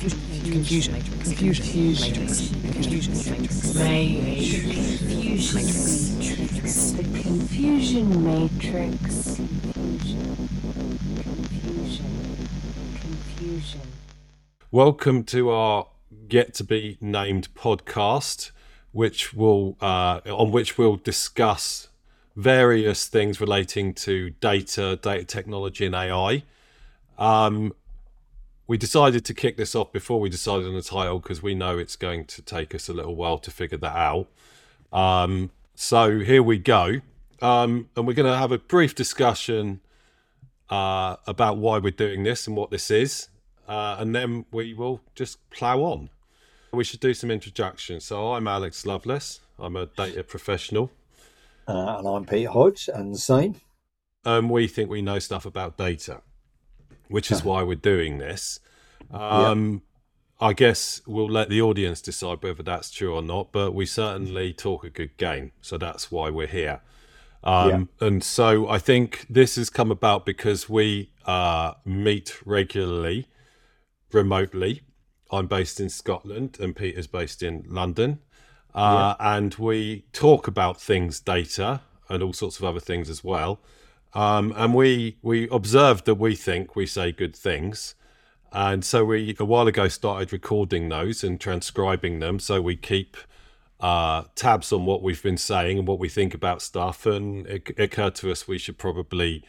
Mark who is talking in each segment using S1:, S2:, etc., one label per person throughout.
S1: Confusion matrix.
S2: The confusion matrix. Confusion.
S3: Welcome to our Yet to Be Named podcast, on which we'll discuss various things relating to data technology, and AI. We decided to kick this off before we decided on the title because we know it's going to take us a little while to figure that out. So here we go. And we're going to have a brief discussion about why we're doing this and what this is. And then we will just plow on. We should do some introductions. So I'm Alex Lovelace. I'm a data professional.
S4: And I'm Pete Hodge, and the same.
S3: We think we know stuff about data, which is why we're doing this. I guess we'll let the audience decide whether that's true or not, but we certainly talk a good game. So that's why we're here. And so I think this has come about because we meet regularly, remotely. I'm based in Scotland and Pete is based in London. And we talk about things, data, and all sorts of other things as well. And we observed that we think we say good things. And so we, a while ago, started recording those and transcribing them. So we keep tabs on what we've been saying and what we think about stuff. And it occurred to us we should probably,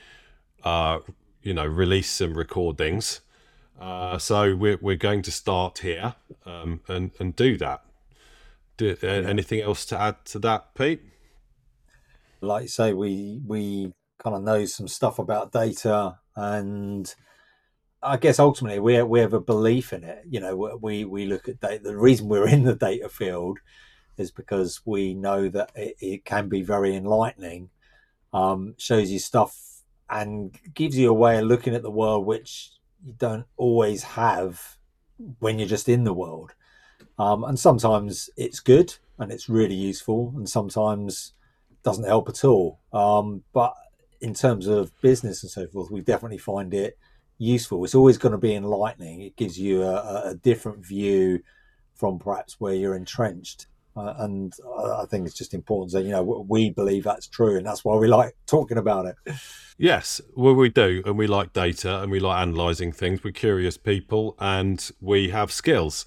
S3: release some recordings. So we're going to start here and do that. Anything else to add to that, Pete?
S4: Like you say, we kind of know some stuff about data, and I guess ultimately we have a belief in it. You know, we look at data. The reason we're in the data field is because we know that it can be very enlightening, shows you stuff and gives you a way of looking at the world which you don't always have when you're just in the world. And sometimes it's good and it's really useful, and sometimes it doesn't help at all. But in terms of business and so forth, we definitely find it useful. It's always going to be enlightening. It gives you a different view from perhaps where you're entrenched. And I think it's just important that, we believe that's true, and that's why we like talking about it.
S3: Yes, well, we do. And we like data and we like analysing things. We're curious people and we have skills.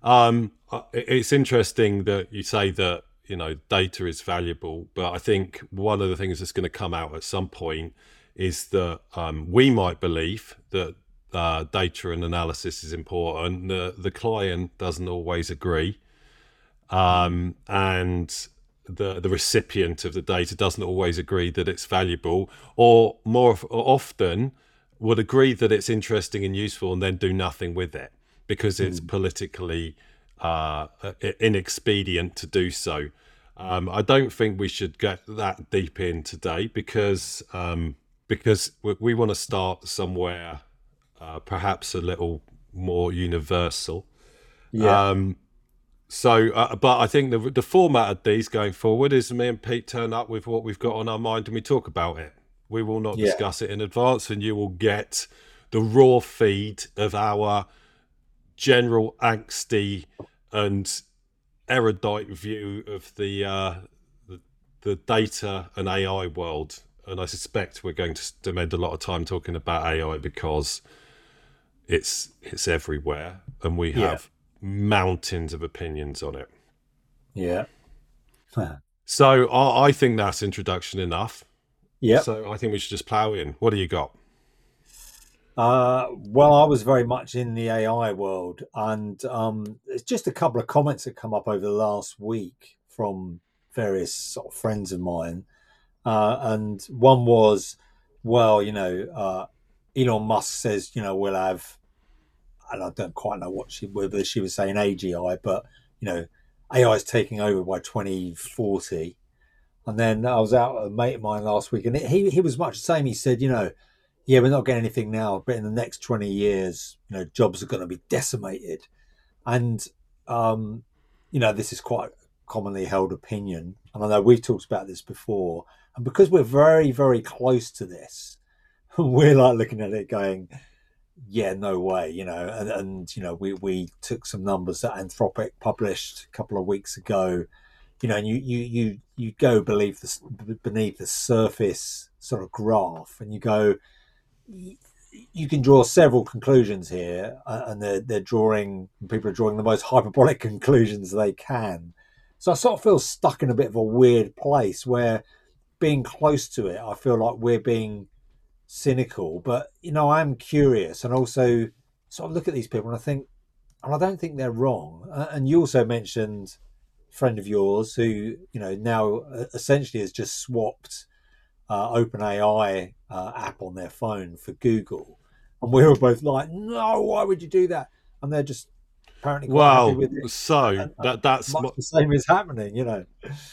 S3: It's interesting that you say that, data is valuable, but I think one of the things that's going to come out at some point is that we might believe that data and analysis is important. The client doesn't always agree. And the recipient of the data doesn't always agree that it's valuable, or more often would agree that it's interesting and useful and then do nothing with it because it's politically inexpedient to do so. I don't think we should get that deep in today because we want to start somewhere perhaps a little more universal. But I think the format of these going forward is me and Pete turn up with what we've got on our mind and we talk about it. We will not discuss it in advance, and you will get the raw feed of our general angsty and erudite view of the data and AI world. And I suspect we're going to spend a lot of time talking about AI because it's everywhere, and we have mountains of opinions on it. So I think that's introduction enough. So I think we should just plow in. What do you got?
S4: Well, I was very much in the AI world, and it's just a couple of comments that come up over the last week from various sort of friends of mine. And one was, Elon Musk says, we'll have, and I don't quite know whether she was saying AGI, but, AI is taking over by 2040. And then I was out with a mate of mine last week, and he was much the same. He said, we're not getting anything now, but in the next 20 years, jobs are going to be decimated. And, this is quite commonly held opinion. And I know we've talked about this before. And because we're very, very close to this, we're like looking at it going, yeah, no way, and we took some numbers that Anthropic published a couple of weeks ago, and you go beneath the surface sort of graph, and you go, you can draw several conclusions here, and people are drawing the most hyperbolic conclusions they can. So I sort of feel stuck in a bit of a weird place where, being close to it, I feel like we're being cynical, but I'm curious, and also sort of look at these people and I don't think they're wrong. And you also mentioned a friend of yours who now essentially has just swapped OpenAI app on their phone for Google, and we were both like, "No, why would you do that?" And they're just apparently quite happy
S3: Well,
S4: with it.
S3: so that's
S4: Much the same is happening.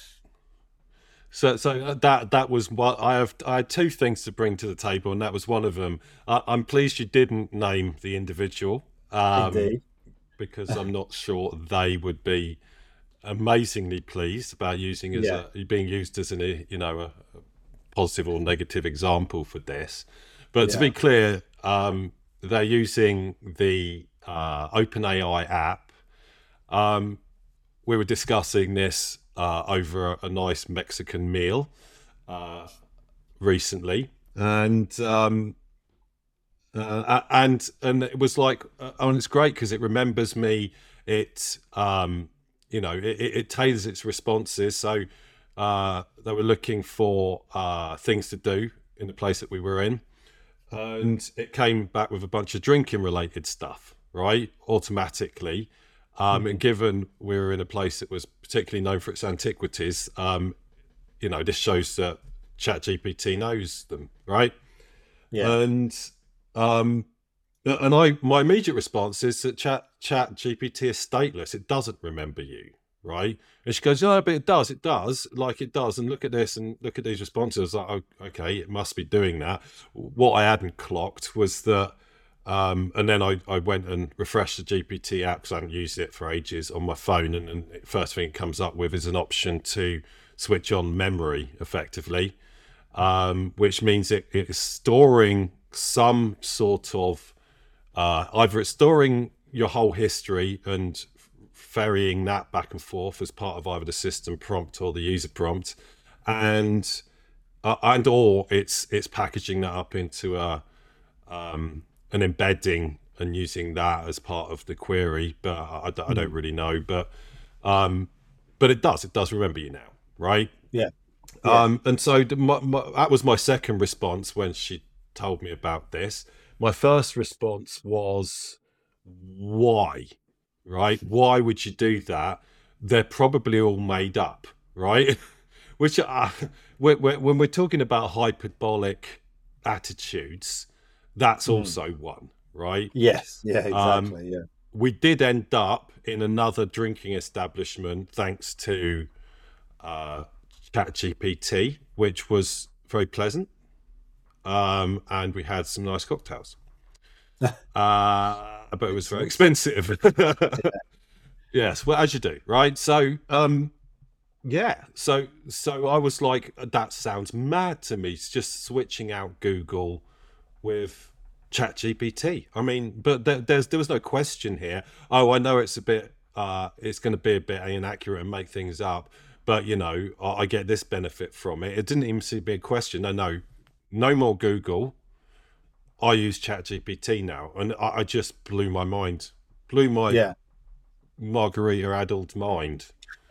S3: So that was what I had two things to bring to the table, and that was one of them. I'm pleased you didn't name the individual,
S4: Indeed.
S3: because I'm not sure they would be amazingly pleased about
S4: Yeah.
S3: being used as a positive or negative example for this. But to
S4: Yeah.
S3: be clear, they're using the OpenAI app. We were discussing this over a nice Mexican meal recently, and it was like, and it's great because it remembers me. It tailors its responses. So they were looking for things to do in the place that we were in, and it came back with a bunch of drinking related stuff, right? Automatically. And given we were in a place that was particularly known for its antiquities, this shows that ChatGPT knows them, right?
S4: Yeah.
S3: And my immediate response is that ChatGPT is stateless. It doesn't remember you, right? And she goes, "No, but it does. It does. Like it does. And look at this, and look at these responses." Like, oh, okay, it must be doing that. What I hadn't clocked was that. And then I went and refreshed the GPT app because I hadn't used it for ages on my phone, and the first thing it comes up with is an option to switch on memory effectively, which means it is storing some sort of either it's storing your whole history and ferrying that back and forth as part of either the system prompt or the user prompt, and or it's packaging that up into an embedding and using that as part of the query. But I don't really know, but it does remember you now, right?
S4: Yeah. Yes.
S3: And so that was my second response when she told me about this. My first response was, why? Right? Why would you do that? They're probably all made up, right? Which when we're talking about hyperbolic attitudes, that's also one, right?
S4: Yes. Yeah. Exactly. Yeah.
S3: We did end up in another drinking establishment thanks to ChatGPT, which was very pleasant, and we had some nice cocktails. But it was very expensive. Yes, well, as you do, right? So, yeah. So I was like, that sounds mad to me. It's just switching out Google with ChatGPT. I mean, but there was no question here. Oh, I know it's going to be a bit inaccurate and make things up, but I get this benefit from it. It didn't even seem to be a question. No more Google. I use ChatGPT now, and I just blew my mind, blew my margarita-addled mind.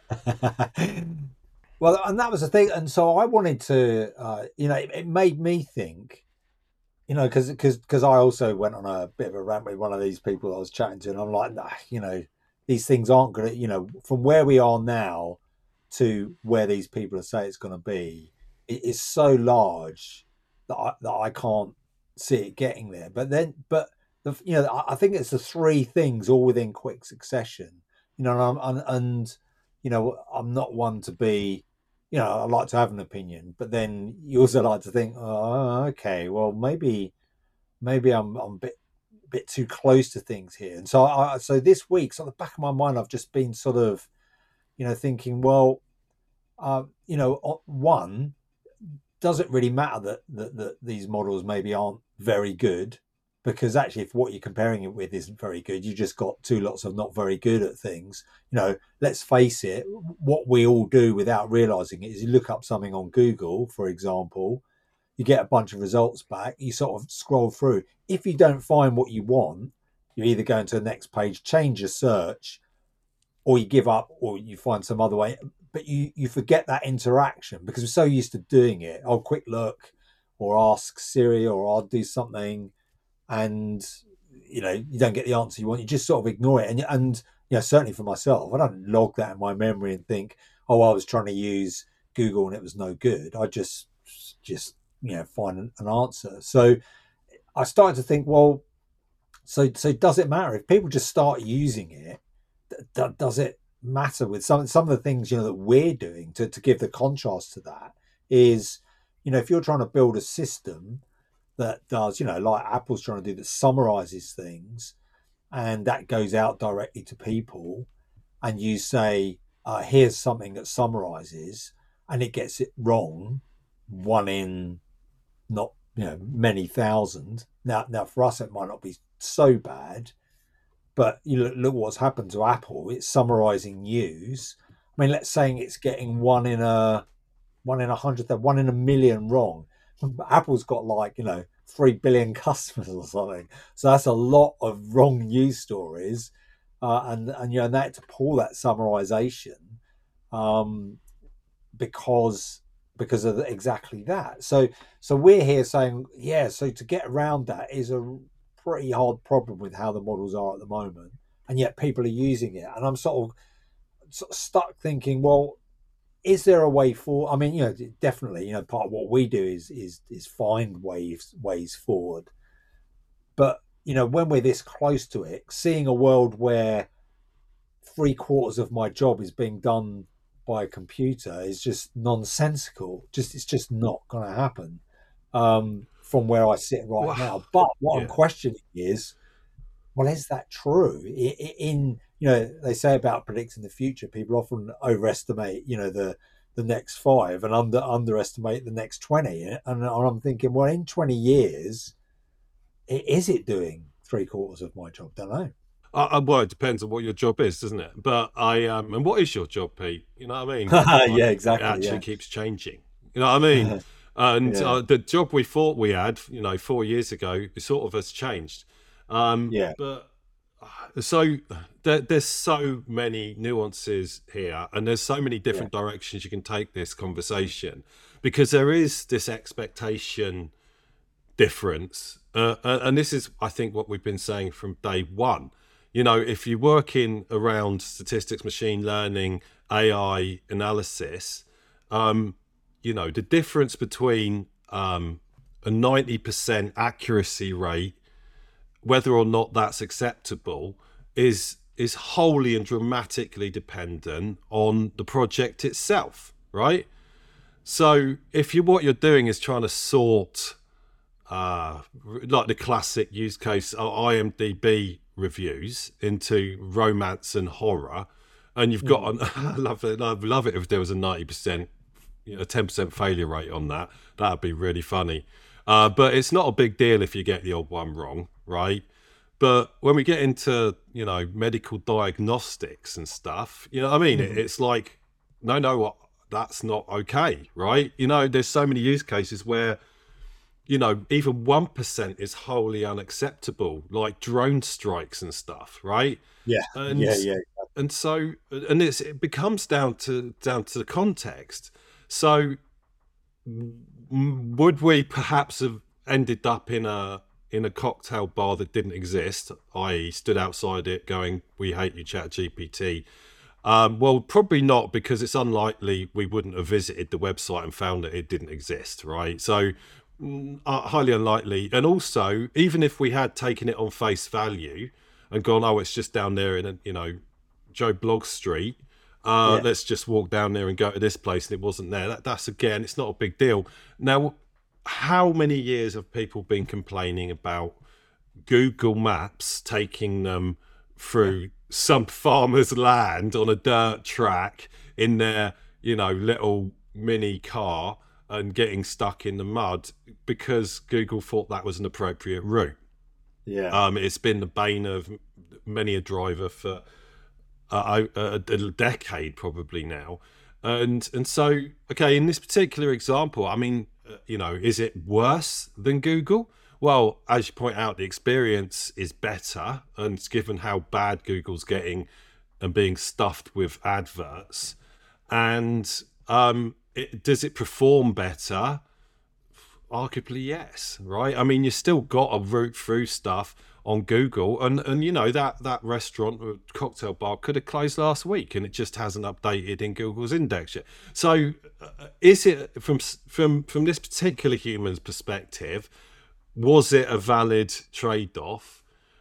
S4: Well, and that was the thing, and so I wanted to, it made me think, because I also went on a bit of a rant with one of these people I was chatting to, and I'm like, nah, these things aren't going to, from where we are now to where these people are saying it's going to be, it is so large that I can't see it getting there. But I think it's the three things all within quick succession, and I'm not one to be, I like to have an opinion, but then you also like to think, oh, okay, well, maybe I'm a bit too close to things here. And so this week, so at the back of my mind, I've just been sort of, thinking, well, one, does it really matter that these models maybe aren't very good, because actually if what you're comparing it with isn't very good, you just got two lots of not very good at things. Let's face it, what we all do without realizing it is you look up something on Google, for example, you get a bunch of results back, you sort of scroll through. If you don't find what you want, you either go into the next page, change your search, or you give up, or you find some other way. But you forget that interaction because we're so used to doing it. I'll quick look, or ask Siri, or I'll do something, and you don't get the answer you want. You just sort of ignore it, and certainly for myself, I don't log that in my memory and think, oh, I was trying to use Google and it was no good. I just find an answer. So I started to think, well, so does it matter if people just start using it? Does it matter with some of the things that we're doing to give the contrast to that is, if you're trying to build a system that does, like Apple's trying to do, that summarizes things and that goes out directly to people, and you say, here's something that summarizes, and it gets it wrong, one in not many thousand. Now for us it might not be so bad, but you look what's happened to Apple. It's summarizing news. I mean, let's say it's getting one in a hundred, one in a million wrong. Apple's got 3 billion customers or something, so that's a lot of wrong news stories, and that to pull that summarization, because of exactly that. So we're here saying, so to get around that is a pretty hard problem with how the models are at the moment, and yet people are using it, and I'm sort of stuck thinking, well, is there a way for? I mean, definitely, part of what we do is find ways forward. But when we're this close to it, seeing a world where 3/4 of my job is being done by a computer is just nonsensical. It's just not going to happen, from where I sit right now. But what I'm questioning is, well, is that true? They say about predicting the future, people often overestimate, the next 5 and underestimate the next 20. And I'm thinking, well, in 20 years, is it doing 3/4 of my job? Don't know.
S3: Well, it depends on what your job is, doesn't it? But and what is your job, Pete? You know what I mean?
S4: Yeah, exactly.
S3: It actually keeps changing. You know what I mean? And the job we thought we had, 4 years ago, it sort of has changed. But so there's so many nuances here, and there's so many different directions you can take this conversation, because there is this expectation difference, and this is, I think, what we've been saying from day one. If you're working around statistics, machine learning, AI analysis, the difference between a 90% accuracy rate, whether or not that's acceptable, is wholly and dramatically dependent on the project itself, right? So if what you're doing is trying to sort, like the classic use case, IMDb reviews into romance and horror, and you've got I love it if there was a 90%, 10% failure rate on that. That'd be really funny. But it's not a big deal if you get the odd one wrong, right? But when we get into, medical diagnostics and stuff, it's like, no, that's not okay, right? There's so many use cases where, even 1% is wholly unacceptable, like drone strikes and stuff, right?
S4: Yeah.
S3: And so, it becomes down to the context. So would we perhaps have ended up in a cocktail bar that didn't exist, i.e. stood outside it going, we hate you, ChatGPT? Well, probably not, because it's unlikely we wouldn't have visited the website and found that it didn't exist, right? So highly unlikely. And also, even if we had taken it on face value and gone, oh, it's just down there in Joe Bloggs Street, let's just walk down there and go to this place, and it wasn't there. That's again, it's not a big deal. Now, how many years have people been complaining about Google Maps taking them through some farmer's land on a dirt track in their, little mini car and getting stuck in the mud because Google thought that was an appropriate route?
S4: Yeah.
S3: It's been the bane of many a driver for a decade probably now. And so, okay, in this particular example, I mean, is it worse than Google? Well, as you point out, the experience is better, and given how bad Google's getting and being stuffed with adverts, and does it perform better? Arguably, yes, right? I mean, you still got to root through stuff on Google, and that restaurant or cocktail bar could have closed last week, and it just hasn't updated in Google's index yet. So, is it from this particular human's perspective? Was it a valid trade-off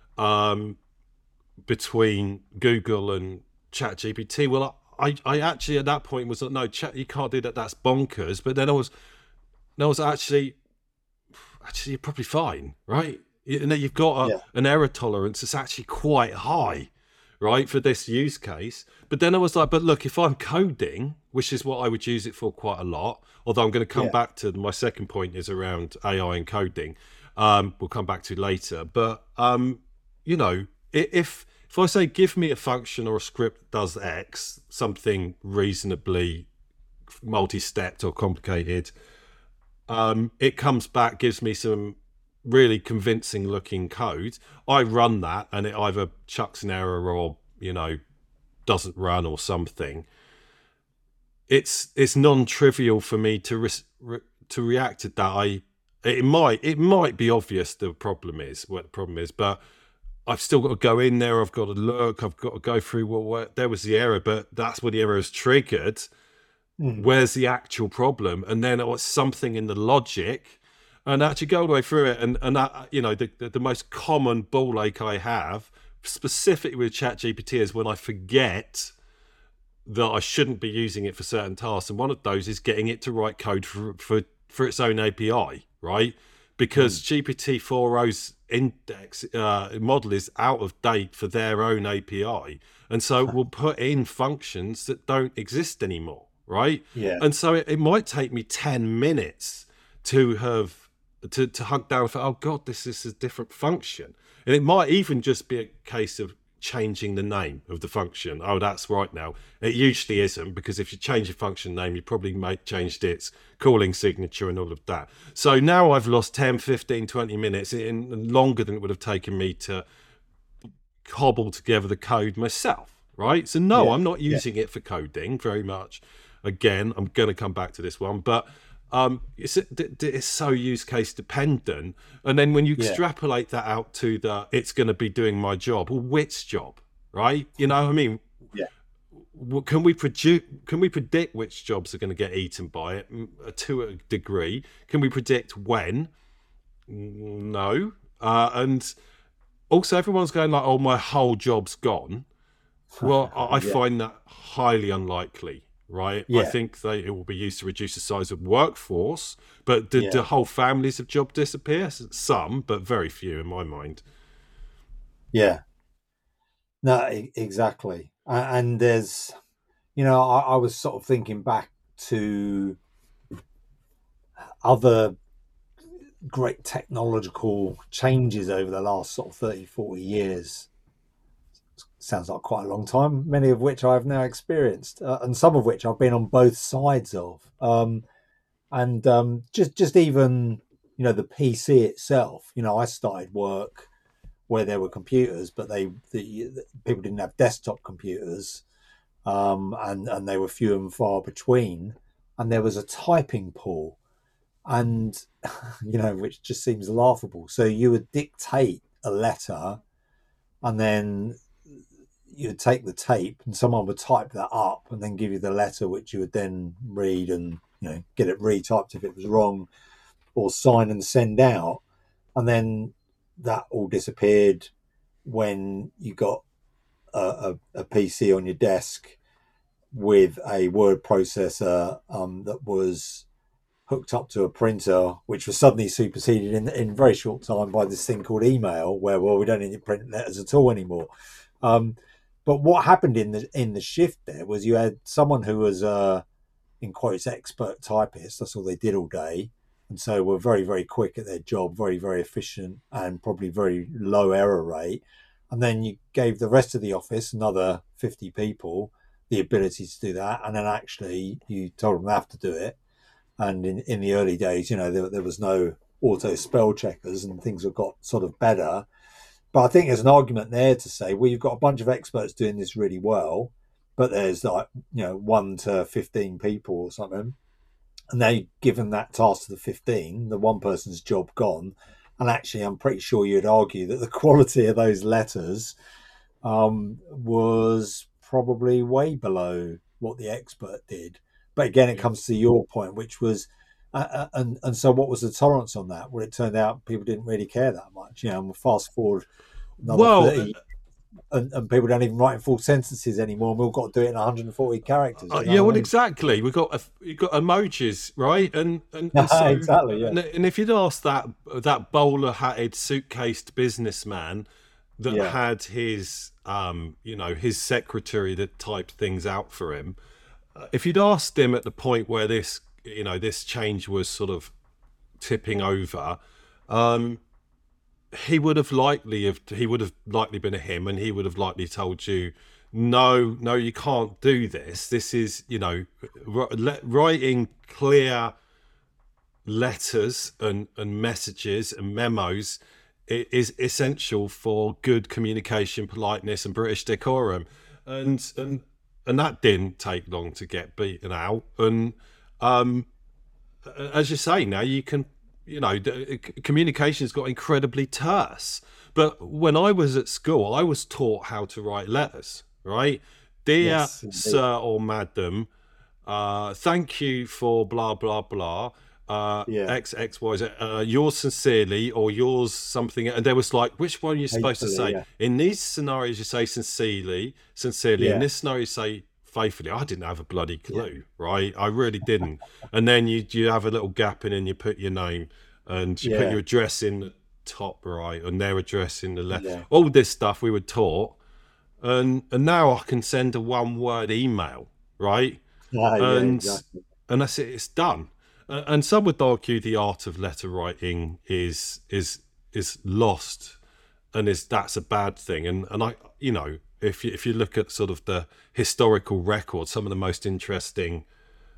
S3: between Google and ChatGPT? Well, I actually at that point was like, no, chat, you can't do that. That's bonkers. But then I was actually you're probably fine, right? You've got an error tolerance that's actually quite high, right, for this use case. But then I was like, but look, if I'm coding, which is what I would use it for quite a lot, although I'm going to come back to my second point is around AI and coding. We'll come back to later. But, if I say, give me a function or a script that does X, something reasonably multi-stepped or complicated, it comes back, gives me some really convincing looking code. I run that and it either chucks an error or, doesn't run or something. It's non-trivial for me to react to that. It might be obvious what the problem is, but I've still got to go in there. I've got to look. I've got to go through what there was the error, but that's what the error is triggered. Where's the actual problem? And then it's something in the logic, and actually go all the way through it. And that, the most common ball ache I have, specifically with ChatGPT, is when I forget that I shouldn't be using it for certain tasks. And one of those is getting it to write code for its own API, right? Because GPT-4o's index model is out of date for their own API. And so we'll put in functions that don't exist anymore. Right.
S4: Yeah.
S3: And so it might take me 10 minutes to hunt down for, oh God, this is a different function. And it might even just be a case of changing the name of the function. Oh, that's right now. It usually isn't, because if you change a function name, you probably changed its calling signature and all of that. So now I've lost 10, 15, 20 minutes in longer than it would have taken me to cobble together the code myself. Right. So no, I'm not using it for coding very much. Again, I'm going to come back to this one, but it's so use case dependent. And then when you extrapolate that out to it's going to be doing my job, well, which job, right? You know what I mean?
S4: Yeah.
S3: Can we predict which jobs are going to get eaten by it to a degree? Can we predict when? No. And also everyone's going like, oh, my whole job's gone. Well, I find that highly unlikely. Right, I think it will be used to reduce the size of workforce, but do whole families of job disappear? Some, but very few in my mind.
S4: Yeah, no, exactly. And there's, I was sort of thinking back to other great technological changes over the last sort of 30, 40 years. Sounds like quite a long time, many of which I've now experienced, and some of which I've been on both sides of. Just even, the PC itself, I started work where there were computers, but the people didn't have desktop computers, and they were few and far between, and there was a typing pool, and, which just seems laughable. So you would dictate a letter, and then you'd take the tape and someone would type that up and then give you the letter, which you would then read and get it retyped if it was wrong, or sign and send out. And then that all disappeared when you got a PC on your desk with a word processor that was hooked up to a printer, which was suddenly superseded in a very short time by this thing called email, where we don't need to print letters at all anymore. But what happened in the shift there was you had someone who was in quotes expert typist. That's all they did all day, and so were very, very quick at their job, very, very efficient, and probably very low error rate. And then you gave the rest of the office, another 50 people, the ability to do that, and then actually you told them they have to do it. And in the early days, there was no auto spell checkers, and things have got sort of better. But I think there's an argument there to say, well, you've got a bunch of experts doing this really well, but there's like, 1 to 15 people or something. And they given that task to the 15, the one person's job gone. And actually, I'm pretty sure you'd argue that the quality of those letters was probably way below what the expert did. But again, it
S3: Yeah.
S4: comes to your point, which was, and so what was the tolerance on that? Well, it turned out people didn't really care that much. And we'll fast forward another
S3: Well,
S4: 30, and people don't even write in full sentences anymore. And we've all got to do it in 140 characters. You
S3: yeah,
S4: know
S3: well,
S4: what
S3: exactly. You got emojis, right? And
S4: I
S3: so
S4: mean? Exactly. Yeah.
S3: and if you'd asked that bowler hatted suitcased businessman that
S4: Yeah.
S3: had his his secretary that typed things out for him, if you'd asked him at the point where this change was sort of tipping over, um, he would have likely been a him, and he would have likely told you, no, no, you can't do this. This is writing clear letters and messages and memos is essential for good communication, politeness, and British decorum, and that didn't take long to get beaten out. And um, as you say, now you can, communication's got incredibly terse. But when I was at school, I was taught how to write letters, right? Dear
S4: Yes. Indeed.
S3: sir or madam, thank you for blah blah blah.
S4: Yeah.
S3: XXYZ, yours sincerely, or yours something. And there was like, which one are you supposed to
S4: Hopefully,
S3: say?
S4: yeah.
S3: In these scenarios, you say sincerely. In
S4: Yeah.
S3: this scenario, you say faithfully. I didn't have a bloody clue, right? I really didn't. And then you have a little gap in, and you put your name, and you put
S4: Yeah.
S3: your address in the top right, and their address in the left.
S4: Yeah.
S3: All this stuff we were taught, and now I can send a one-word email, right?
S4: Yeah.
S3: and
S4: Exactly.
S3: and that's it. It's done. And some would argue the art of letter writing is lost, and that's a bad thing. And I, if you look at sort of the historical record, some of the most interesting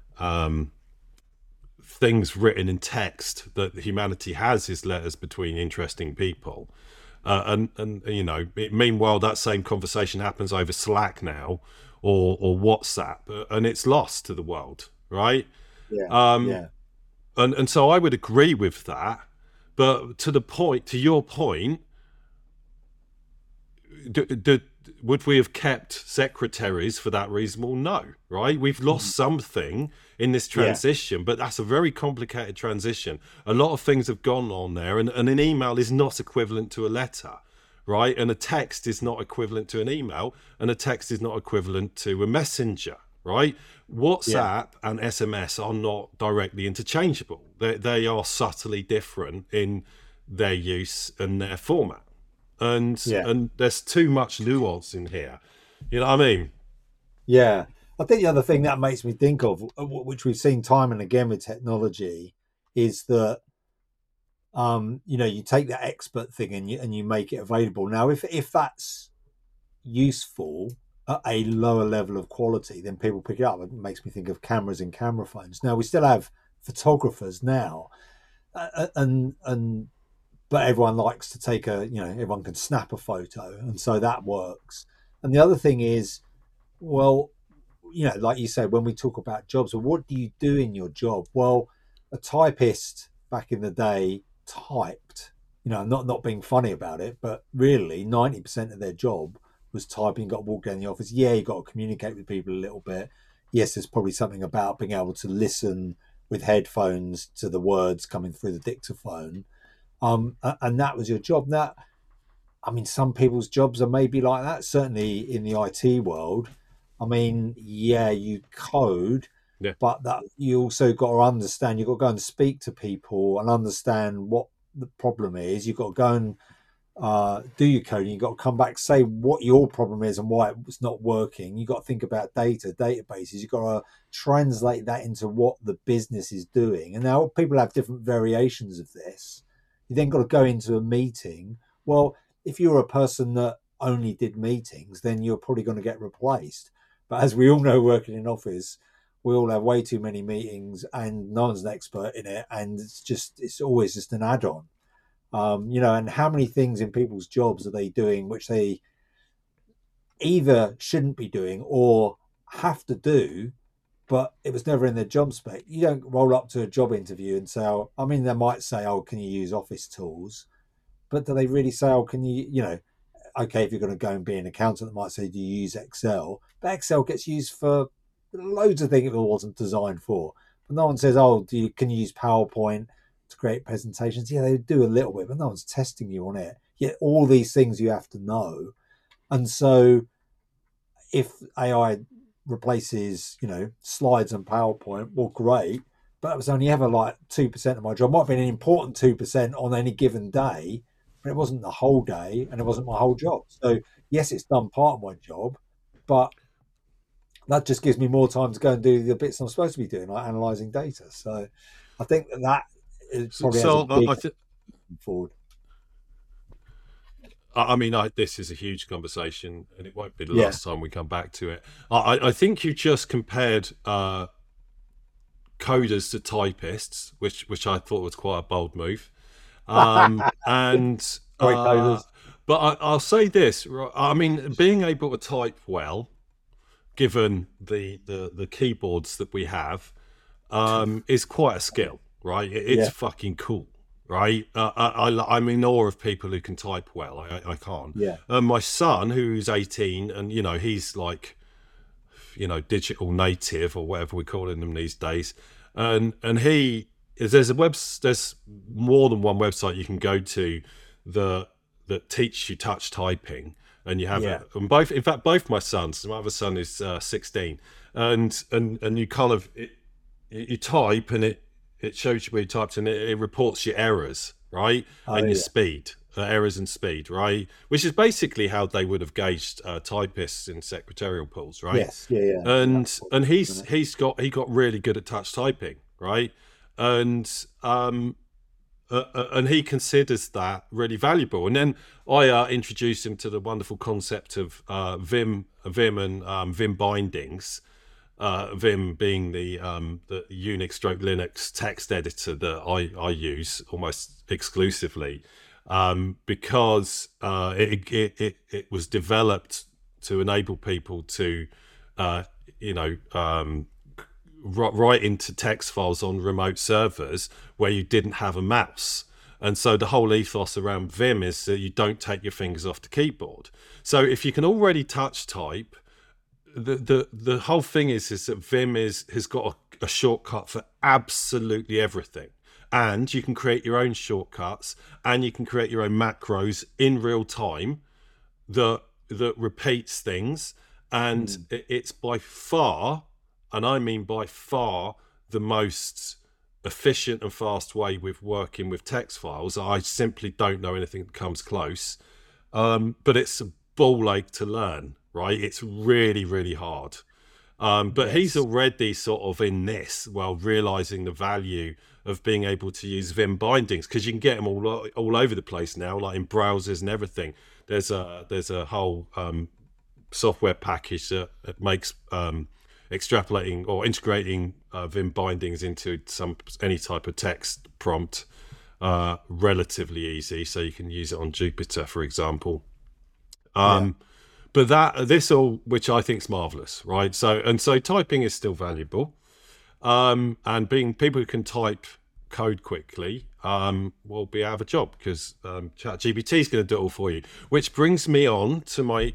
S3: things written in text that humanity has is letters between interesting people. And meanwhile, that same conversation happens over Slack now, or WhatsApp, and it's lost to the world, right?
S4: Yeah.
S3: Um,
S4: Yeah.
S3: and so I would agree with that, but to your point, would we have kept secretaries for that reason? Well, no, right? We've lost something in this
S4: Yeah.
S3: transition, but that's a very complicated transition. A lot of things have gone on there, and an email is not equivalent to a letter, right? And a text is not equivalent to an email, and a text is not equivalent to a messenger, right? WhatsApp and SMS are not directly interchangeable. They are subtly different in their use and their format, and
S4: Yeah.
S3: and there's too much nuance in here. You know what I mean?
S4: Yeah. I think the other thing that makes me think of, which we've seen time and again with technology, is that you take that expert thing and you make it available. Now, if that's useful at a lower level of quality, then people pick it up. It makes me think of cameras and camera phones. Now we still have photographers now, and but everyone likes to take everyone can snap a photo, and so that works. And the other thing is, well, like you said, when we talk about jobs, well, what do you do in your job? Well, a typist back in the day typed, not being funny about it, but really 90% of their job was typing. Got to walk down the office. Yeah, you got to communicate with people a little bit. Yes, there's probably something about being able to listen with headphones to the words coming through the dictaphone. And that was your job. Now, I mean, some people's jobs are maybe like that. Certainly in the IT world, I mean, yeah, you code,
S3: Yeah.
S4: but that you also got to understand. You've got to go and speak to people and understand what the problem is. You've got to go and do your coding. You've got to come back, say what your problem is and why it's not working. You've got to think about databases. You've got to translate that into what the business is doing. And now people have different variations of this. You then got to go into a meeting. Well, if you're a person that only did meetings, then you're probably going to get replaced. But as we all know, working in office, we all have way too many meetings and no one's an expert in it. And it's always just an add-on. And how many things in people's jobs are they doing which they either shouldn't be doing or have to do, but it was never in their job spec. You don't roll up to a job interview and say, they might say, can you use office tools? But do they really say, can you, okay, if you're going to go and be an accountant, they might say, do you use Excel? But Excel gets used for loads of things it wasn't designed for. But no one says, can you use PowerPoint to create presentations? Yeah, they do a little bit, but no one's testing you on it. Yet all these things you have to know. And so if AI replaces, slides and PowerPoint, well, great. But that was only ever like 2% of my job. It might have been an important 2% on any given day, but it wasn't the whole day and it wasn't my whole job. So yes, it's done part of my job, but that just gives me more time to go and do the bits I'm supposed to be doing, like analysing data. So I think that is probably forward.
S3: This is a huge conversation, and it won't be the last time we come back to it. I think you just compared coders to typists, which I thought was quite a bold move. But I'll say this: being able to type well, given the keyboards that we have, is quite a skill, right? It's fucking cool. Right, I'm in awe of people who can type well. I can't. My son, who's 18, and he's like, digital native or whatever we're calling them these days, and there's more than one website you can go to that teach you touch typing, and you have it. And both my sons. My other son is 16, and you kind of you type and it shows you where you typed and it reports your errors, right? Your speed, errors and speed, right? Which is basically how they would have gauged typists in secretarial pools, right?
S4: Yes, yeah.
S3: And he got really good at touch typing, right? And he considers that really valuable. And then I introduced him to the wonderful concept of Vim and Vim bindings. Vim being the Unix/Linux text editor that I use almost exclusively, because it was developed to enable people to write into text files on remote servers where you didn't have a mouse. And so the whole ethos around Vim is that you don't take your fingers off the keyboard. So if you can already touch type, the whole thing is that Vim has got a shortcut for absolutely everything, and you can create your own shortcuts and you can create your own macros in real time that repeats things, and it's by far, and I mean by far, the most efficient and fast way with working with text files. I simply don't know anything that comes close, but it's a ball ache to learn. Right, it's really, really hard. But he's already sort of in this, realizing the value of being able to use Vim bindings, because you can get them all over the place now, like in browsers and everything. There's a whole software package that makes extrapolating or integrating Vim bindings into any type of text prompt relatively easy. So you can use it on Jupyter, for example. But which I think is marvelous, right? So typing is still valuable, and being people who can type code quickly will be out of a job, because ChatGPT is going to do it all for you. Which brings me on to my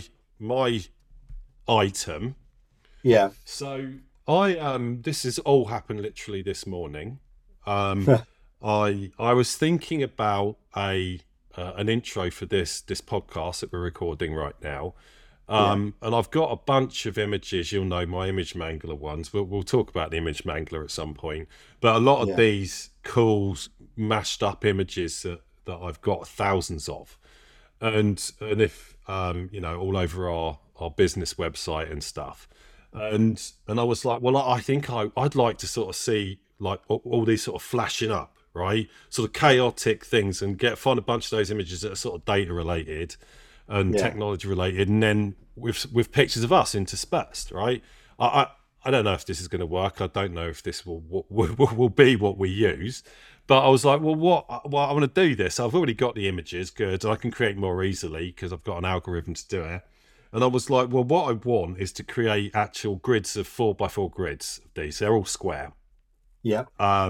S3: item.
S4: Yeah.
S3: So this has all happened literally this morning. I was thinking about an intro for this podcast that we're recording right now, and I've got a bunch of images. You'll know my image mangler ones. We'll talk about the image mangler at some point, but a lot of these cool mashed up images that I've got thousands of, and if all over our business website and stuff. And I was like, well, I think I'd like to sort of see like all these sort of flashing up, right? Sort of chaotic things, and find a bunch of those images that are sort of data related and technology related, and then with pictures of us interspersed, right? I don't know if this is going to work. I don't know if this will be what we use. But I was like, well, I want to do this. I've already got the images, good, and I can create more easily because I've got an algorithm to do it. And I was like, well, what I want is to create actual grids of 4x4 grids of these. They're all square.
S4: Yeah.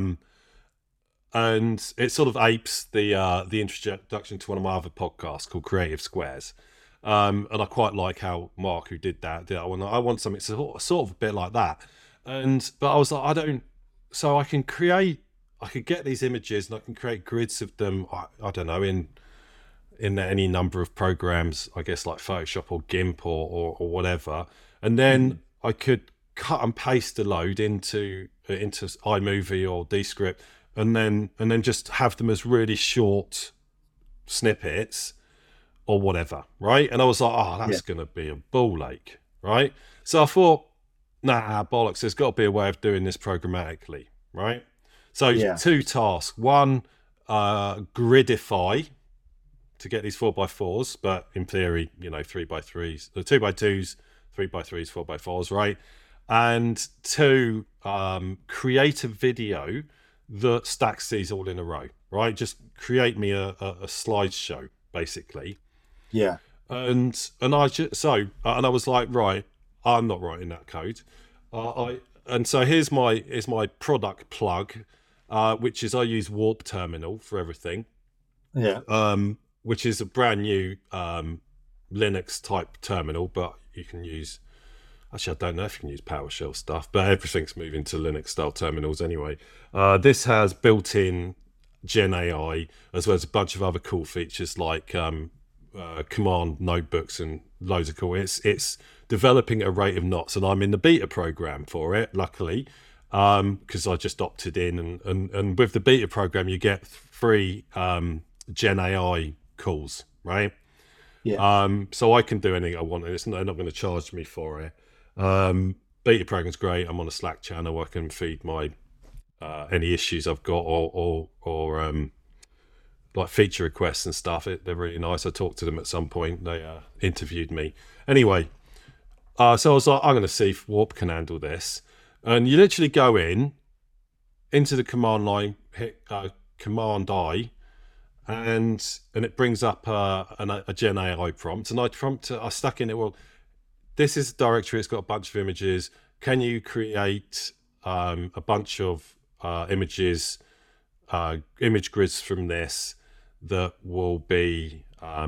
S3: And it sort of apes the introduction to one of my other podcasts called Creative Squares. And I quite like how Mark, who did that, I want something sort of a bit like that. But I was like, I could get these images and I can create grids of them. I don't know, in any number of programs, I guess like Photoshop or GIMP or whatever. And then I could cut and paste a load into iMovie or Descript, and then just have them as really short snippets or whatever, right? And I was like, that's going to be a ball ache, right? So I thought, nah, bollocks, there's got to be a way of doing this programmatically, right? So 2 tasks. One, gridify to get these 4x4s, but in theory, 3x3s, 2x2s, 3x3s, 4x4s, right? And 2, create a video that stacks these all in a row, right? Just create me a slideshow, basically.
S4: Yeah.
S3: And I was like, right, I'm not writing that code. So here's my product plug, which is I use Warp Terminal for everything.
S4: Yeah.
S3: Which is a brand new Linux type terminal, but you can use. Actually, I don't know if you can use PowerShell stuff, but everything's moving to Linux style terminals anyway. This has built-in Gen AI, as well as a bunch of other cool features like command notebooks and loads of cool. It's developing at a rate of knots, and I'm in the beta program for it, luckily, because I just opted in. And with the beta program, you get free Gen AI calls, right?
S4: Yeah.
S3: So I can do anything I want, and they're not going to charge me for it. Beta program's great. I'm on a Slack channel. I can feed my any issues I've got or like feature requests and stuff. They're really nice. I talked to them at some point. They interviewed me. Anyway, so I was like, I'm going to see if Warp can handle this. And you literally go into the command line, hit Command I, and it brings up a Gen AI prompt. And I stuck in it, well, this is a directory. It's got a bunch of images. Can you create a bunch of image grids from this that will be,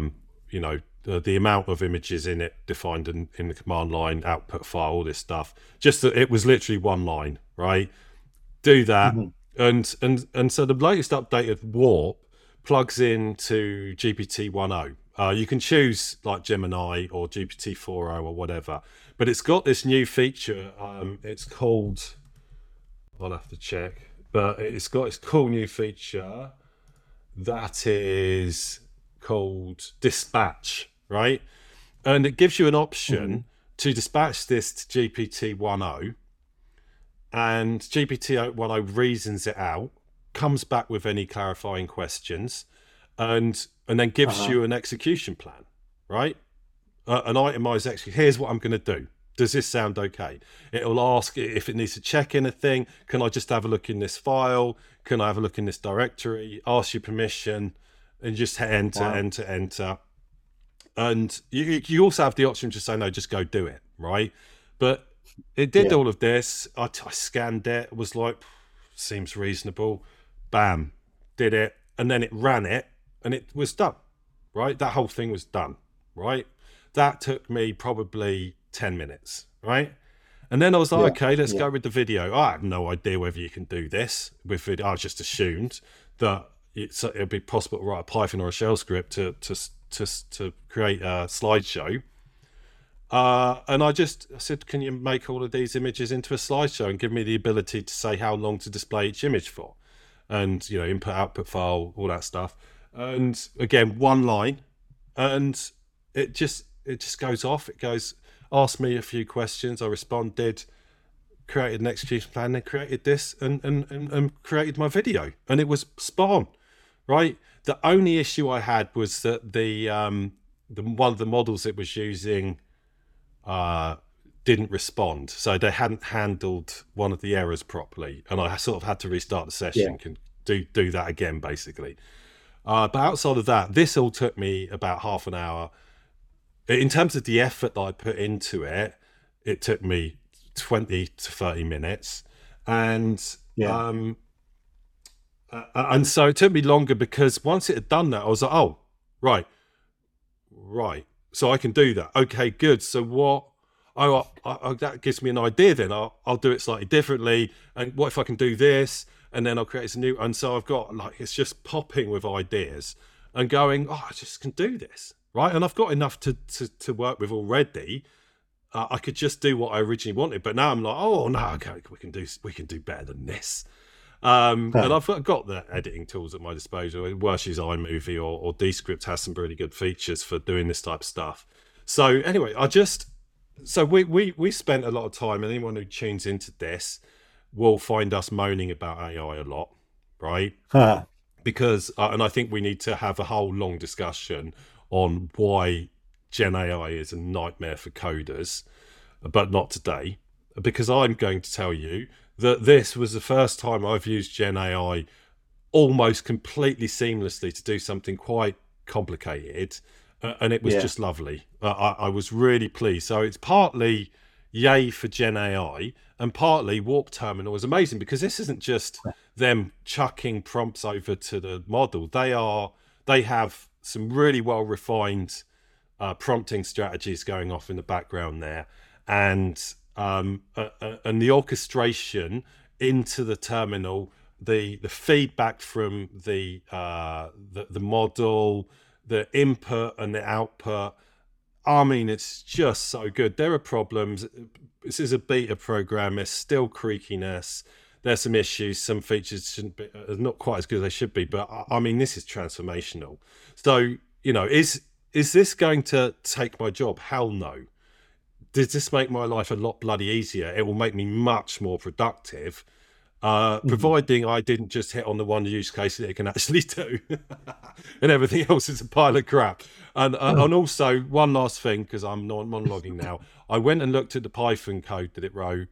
S3: the amount of images in it defined in the command line, output file, all this stuff. Just that it was literally one line, right? Do that. Mm-hmm. And so the latest update of Warp plugs into GPT-10. You can choose like Gemini or GPT-4o or whatever, but it's got this new feature. It's called, I'll have to check, but it's got this cool new feature that is called Dispatch, right? And it gives you an option to dispatch this to GPT-10, and GPT-10 reasons it out, comes back with any clarifying questions, and then gives you an execution plan, right? An itemized execution. Here's what I'm going to do. Does this sound okay? It'll ask if it needs to check anything. Can I just have a look in this file? Can I have a look in this directory? Ask your permission, and just hit enter. And you also have the option to say, no, just go do it, right? But it did all of this. I scanned it, was like, seems reasonable. Bam, did it. And then it ran it, and it was done, right? That whole thing was done, right? That took me probably 10 minutes, right? And then I was like, okay, let's go with the video. I have no idea whether you can do this with video. I just assumed that it'd be possible to write a Python or a shell script to create a slideshow. And I said, can you make all of these images into a slideshow and give me the ability to say how long to display each image for? And, input, output file, all that stuff. And again, one line, and it just goes off. It goes, ask me a few questions. I responded, created an execution plan, then created this, and created my video, and it was spot on, right? The only issue I had was that the one of the models it was using didn't respond, so they hadn't handled one of the errors properly, and I sort of had to restart the session, can do that again, basically. But outside of that, this all took me about half an hour. In terms of the effort that I put into it, it took me 20 to 30 minutes, and and so it took me longer because once it had done that, I was like, oh, right, so I can do that. Okay, good. So what? That gives me an idea. Then I'll do it slightly differently. And what if I can do this? And then I'll create a new. And so I've got, like, it's just popping with ideas and going, oh, I just can do this, right? And I've got enough to work with already. I could just do what I originally wanted, but now I'm like, oh no, okay, we can do better than this. And I've got the editing tools at my disposal. Worsh's iMovie or Descript has some really good features for doing this type of stuff. So anyway, we spent a lot of time, and anyone who tunes into this will find us moaning about AI a lot, right? Because and I think we need to have a whole long discussion on why Gen AI is a nightmare for coders, but not today, because I'm going to tell you that this was the first time I've used Gen AI almost completely seamlessly to do something quite complicated, and it was just lovely. I was really pleased. So it's partly yay for Gen AI, and partly Warp Terminal is amazing, because this isn't just them chucking prompts over to the model. They have some really well refined prompting strategies going off in the background there, and the orchestration into the terminal, the feedback from the model, the input and the output. I mean, it's just so good. There are problems. This is a beta program. There's still creakiness. There's some issues. Some features shouldn't be, not quite as good as they should be. But I mean, this is transformational. So, is this going to take my job? Hell no. Does this make my life a lot bloody easier? It will make me much more productive, providing I didn't just hit on the one use case that it can actually do, and everything else is a pile of crap. And also, one last thing, because I'm monologuing now, I went and looked at the Python code that it wrote.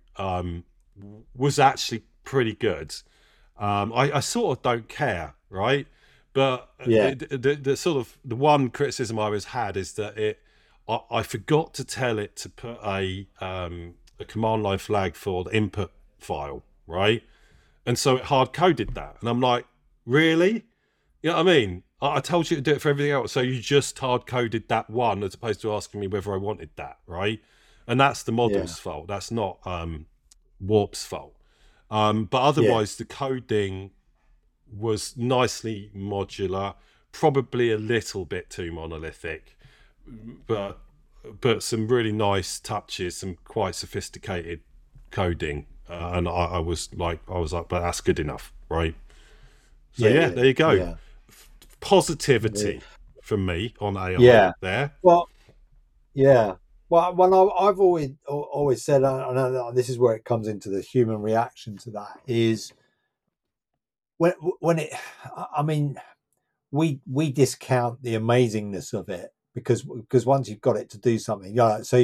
S3: Was actually pretty good. I sort of don't care, right? But the sort of the one criticism I always had is that I forgot to tell it to put a command line flag for the input file, right? And so it hard coded that, and I'm like, really? You know what I mean? I told you to do it for everything else, so you just hard coded that one as opposed to asking me whether I wanted that, right? And that's the model's fault. That's not Warp's fault. But otherwise, the coding was nicely modular, probably a little bit too monolithic, but some really nice touches, some quite sophisticated coding, and I was like, but that's good enough, right? So there you go. Positivity from me on AI there.
S4: Well, I've always said, I know that this is where it comes into the human reaction to that, is when it, I mean, we discount the amazingness of it because once you've got it to do something, so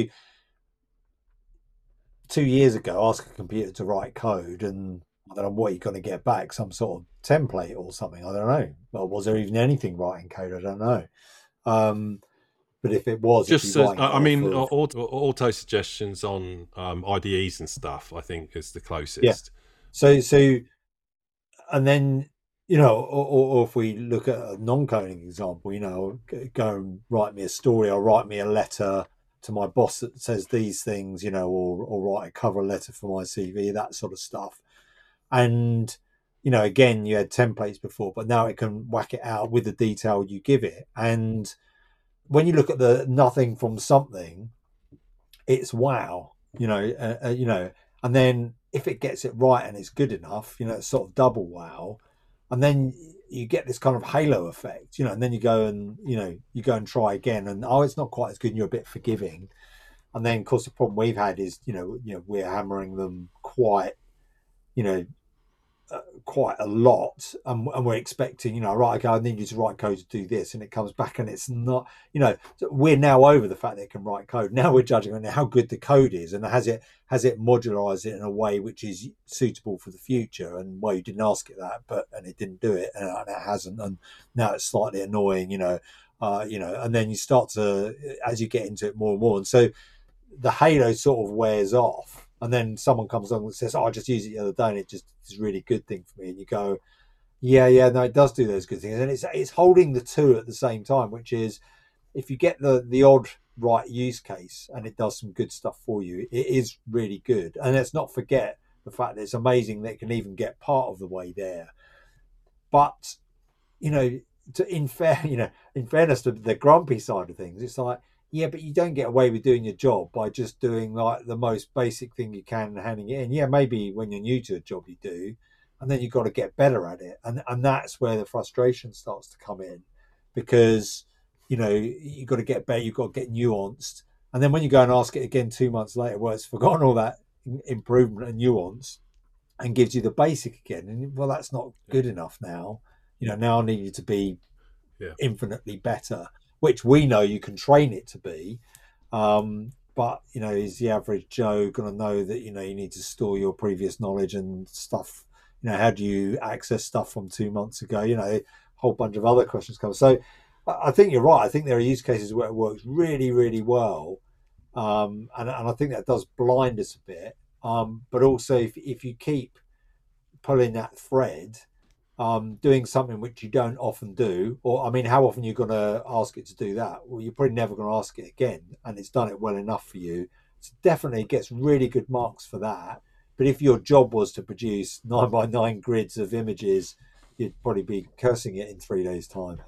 S4: 2 years ago, ask a computer to write code, and I don't know what you're going to get back, some sort of template or something. I don't know. Well, was there even anything writing code? I don't know. But if it was,
S3: just auto suggestions on IDEs and stuff, I think is the closest.
S4: Yeah. So, and then or if we look at a non-coding example, go and write me a story or write me a letter to my boss that says these things, or write a cover letter for my CV, that sort of stuff. And again, you had templates before, but now it can whack it out with the detail you give it. And when you look at the nothing from something, it's wow, and then if it gets it right and it's good enough, it's sort of double wow. and then you get this kind of halo effect, and then you go and try again, and it's not quite as good, and you're a bit forgiving. And then, of course, the problem we've had is, we're hammering them quite a lot, and we're expecting, right, okay, I need you to write code to do this, and it comes back and it's not, we're now over the fact that it can write code. Now we're judging on how good the code is, and has it modularized it in a way which is suitable for the future. And you didn't ask it that, and it didn't do it, and it hasn't, and now it's slightly annoying, and then you start to, as you get into it more and more, and so the halo sort of wears off. And then someone comes along and says, I just used it the other day and it just is a really good thing for me. And you go, yeah, no, it does do those good things. And it's holding the two at the same time, which is, if you get the odd right use case and it does some good stuff for you, it is really good. And let's not forget the fact that it's amazing that it can even get part of the way there. But, in fairness to the grumpy side of things, it's like, yeah, but you don't get away with doing your job by just doing like the most basic thing you can and handing it in. Yeah, maybe when you're new to a job you do, and then you've got to get better at it. And that's where the frustration starts to come in, because, you've got to get better, you've got to get nuanced. And then when you go and ask it again 2 months later, well, it's forgotten all that improvement and nuance and gives you the basic again. And well, that's not good enough now. Now I need you to be infinitely better, which we know you can train it to be. But, is the average Joe going to know that, you need to store your previous knowledge and stuff? How do you access stuff from 2 months ago? A whole bunch of other questions come. So I think you're right. I think there are use cases where it works really, really well. And I think that does blind us a bit. But also if you keep pulling that thread, doing something which you don't often do, or how often are you going to ask it to do that? Well, you're probably never going to ask it again, and it's done it well enough for you. So definitely gets really good marks for that. But if your job was to produce 9x9 grids of images, you'd probably be cursing it in 3 days' time.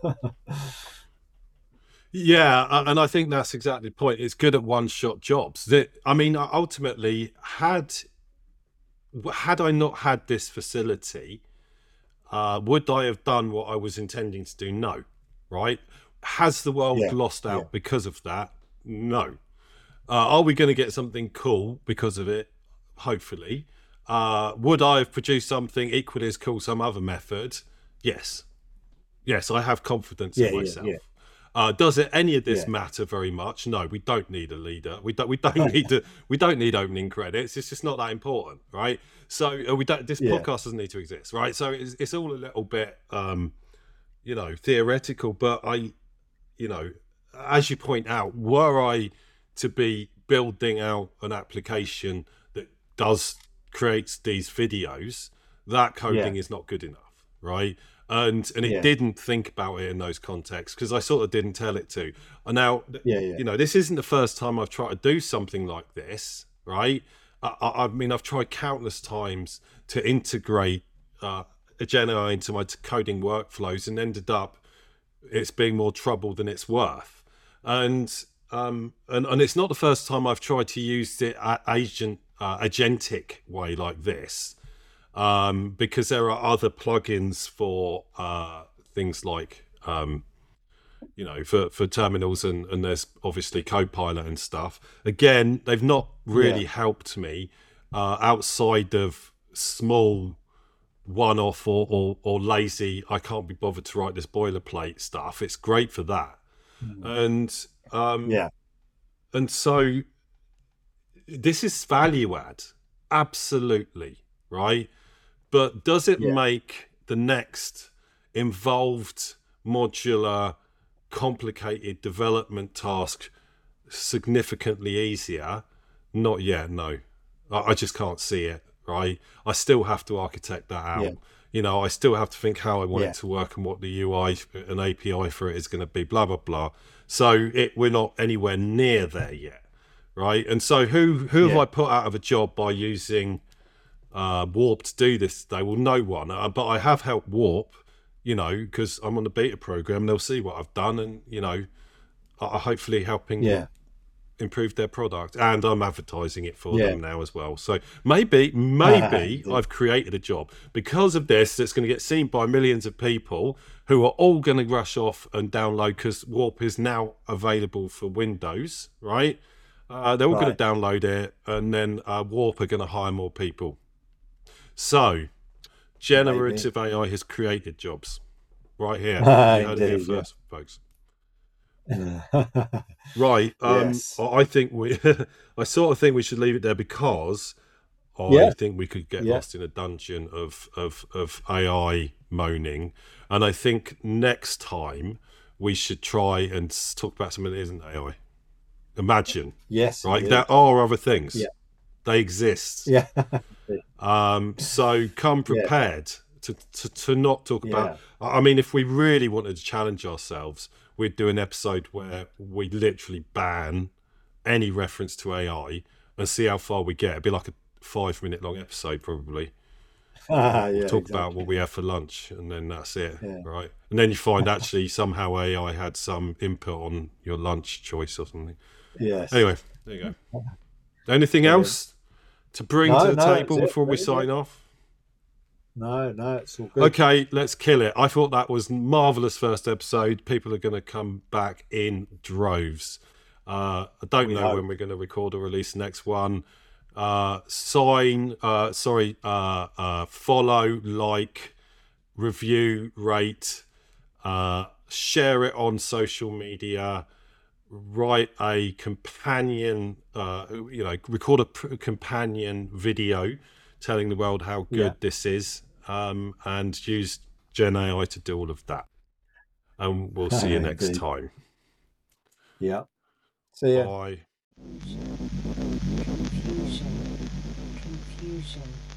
S3: Yeah, and I think that's exactly the point. It's good at one-shot jobs. Ultimately, had I not had this facility, would I have done what I was intending to do? No. Right? Has the world lost out because of that? No. Are we going to get something cool because of it? Hopefully. Would I have produced something equally as cool some other method? Yes. I have confidence in myself. Does it any of this matter very much? No, we don't need a leader. We don't need opening credits. It's just not that important, right? So this podcast doesn't need to exist, right? So it's all a little bit theoretical, but as you point out, were I to be building out an application that creates these videos, that coding is not good enough, right? And it didn't think about it in those contexts, because I sort of didn't tell it to. And now, this isn't the first time I've tried to do something like this, right? I've tried countless times to integrate Ageno into my coding workflows, and ended up it's being more trouble than it's worth. And it's not the first time I've tried to use the agentic way like this. Because there are other plugins for things like, for terminals, and there's obviously Copilot and stuff. Again, they've not really helped me outside of small one-off or lazy, I can't be bothered to write this boilerplate stuff. It's great for that. And so this is value add, absolutely, right? But does it make the next involved, modular, complicated development task significantly easier? Not yet, no. I just can't see it, right? I still have to architect that out. I still have to think how I want it to work and what the UI and API for it is going to be, blah, blah, blah. So we're not anywhere near there yet, right? And so who have I put out of a job by using Warp to do this today? Well, no one. But I have helped Warp, because I'm on the beta program. They'll see what I've done, and I hopefully helping improve their product, and I'm advertising it for
S4: Yeah.
S3: them now as well. So maybe I've created a job because of this that's going to get seen by millions of people who are all going to rush off and download, because Warp is now available for Windows, right? They're all going
S4: Right.
S3: to download it, and then Warp are going to hire more people. So generative AI has created jobs right here. You heard it here
S4: Indeed, yeah.
S3: first, folks. Right.
S4: Yes.
S3: I think I sort of think we should leave it there, because I
S4: Yeah.
S3: think we could get
S4: Yeah.
S3: lost in a dungeon of AI moaning. And I think next time we should try and talk about something that isn't AI. Imagine,
S4: Yes.
S3: right?
S4: indeed.
S3: There are other things.
S4: Yeah.
S3: They exist.
S4: Yeah.
S3: So come prepared to not talk about. I mean, if we really wanted to challenge ourselves, we'd do an episode where we literally ban any reference to AI and see how far we get. It'd be like a 5-minute long episode, probably. Talk about what we have for lunch, and then that's it, right? And then you find actually somehow AI had some input on your lunch choice or something.
S4: Yes.
S3: Anyway, there you go. Anything else to bring to the table before we sign off?
S4: No, it's all good.
S3: Okay, let's kill it. I thought that was marvelous first episode. People are going to come back in droves. I don't know when we're going to record or release the next one. Follow, like, review, rate, share it on social media, write a companion, record a companion video telling the world how good this is, and use Gen AI to do all of that. And we'll see you next time.
S4: Yeah. See ya.
S3: Bye.
S2: Confusion.